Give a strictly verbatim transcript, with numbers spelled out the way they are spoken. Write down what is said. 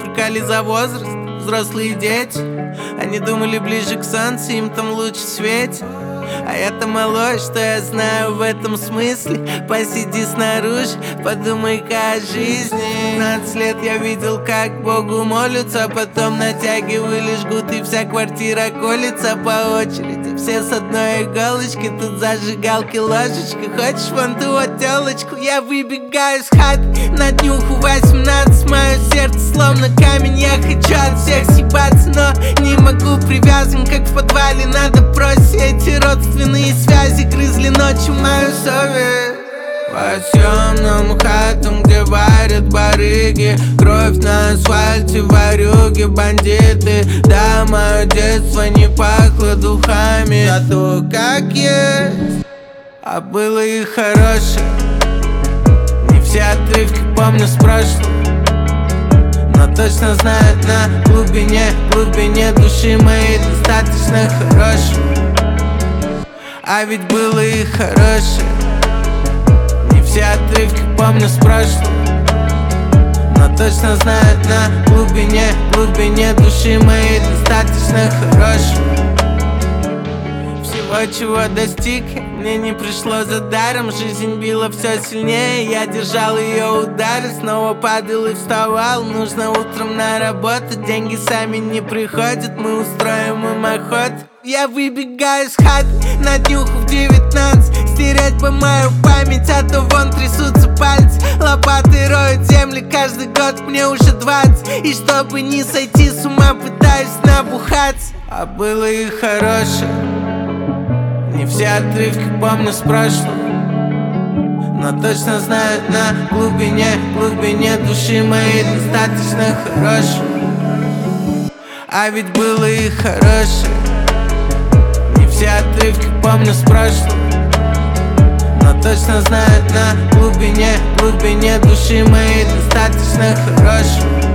фыркали за возраст, взрослые дети. Они думали ближе к солнцу, им там лучше светит. А это малой, что я знаю в этом смысле. Посиди снаружи, подумай-ка о жизни. пятнадцать лет я видел, как Богу молятся, а потом натягивали жгут, и вся квартира колется по очереди. Все с одной иголочки, тут зажигалки, ложечка. Хочешь вон ту вот телочку? Я выбегаю с хаты на днюху восемнадцать. Мое сердце словно камень, я хочу от всех съебаться, но не могу, привязан как в подвале на допросе. Эти родственные связи грызли ночью мою совесть. По темным хатам, где варят барыги, кровь на асфальте, ворюги, бандиты. Да, мое детство не пахло духами, а то как есть. А было и хорошее, не все отрывки помню с прошлого, но точно знаю, на глубине, глубине души моей достаточно хорошего. А ведь было и хорошее, не все отрывки помню с прошлого, но точно знаю, на глубине, глубине души моей достаточно хорошего. Всего, чего достиг, мне не пришло за даром. Жизнь била все сильнее, я держал ее удары. Снова падал и вставал, нужно утром на работу. Деньги сами не приходят, мы устроим им охоту. Я выбегаю с хаты на днюху в девятнадцать. Стереть бы мою память, а то вон трясутся пальцы. Лопаты роют земли, каждый год мне уже двадцать. И чтобы не сойти с ума, пытаюсь набухаться. А было и хорошее, не все отрывки помню с прошлого, но точно знаю, на глубине, глубине души моей достаточно хорошего. А ведь было и хорошее, не все отрывки помню с прошлого, но точно знаю, на глубине, глубине души моей достаточно хорошего.